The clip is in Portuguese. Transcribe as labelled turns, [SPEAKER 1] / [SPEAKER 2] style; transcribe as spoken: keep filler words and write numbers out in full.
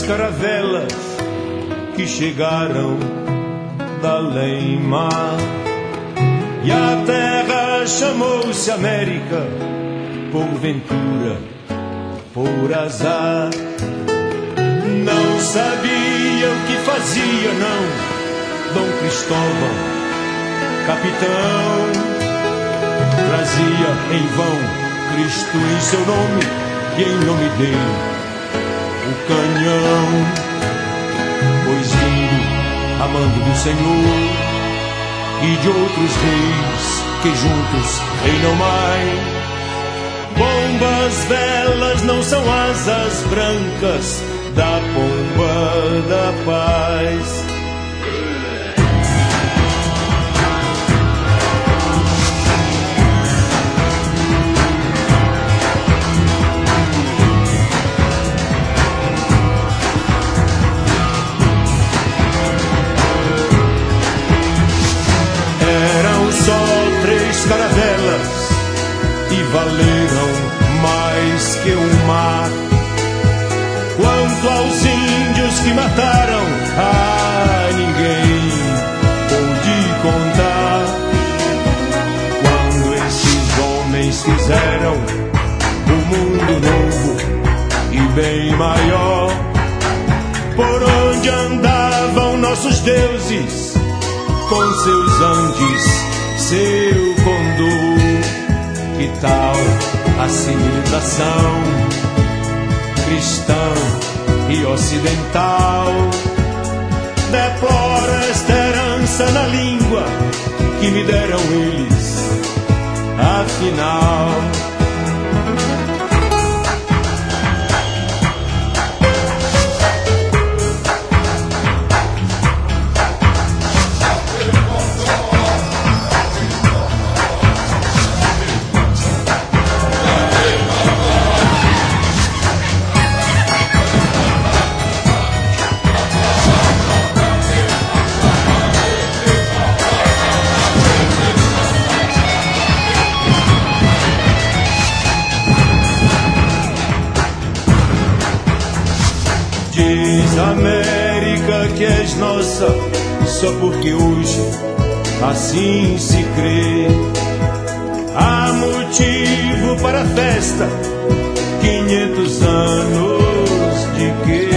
[SPEAKER 1] caravelas que chegaram da além-mar. E a terra chamou-se América, por ventura, por azar. Não sabia o que fazia, não, Dom Cristóvão, capitão. Trazia em vão Cristo em seu nome e em nome dele o canhão. Pois vindo, amando do Senhor e de outros reis que juntos reinam mais. Bombas, velas não são asas brancas da pomba da paz. Eram só três caravelas e valeram mais que o mar. Quanto aos índios que mataram, ah, ninguém pôde contar. Quando esses homens fizeram um mundo novo e bem maior, por onde andavam nossos deuses, com seus Andes, seu condor. Que tal a civilização cristã e ocidental? Deploro esta herança na língua que me deram eles, afinal. Diz América que és nossa, só porque hoje assim se crê. Há motivo para a festa, quinhentos anos de quê?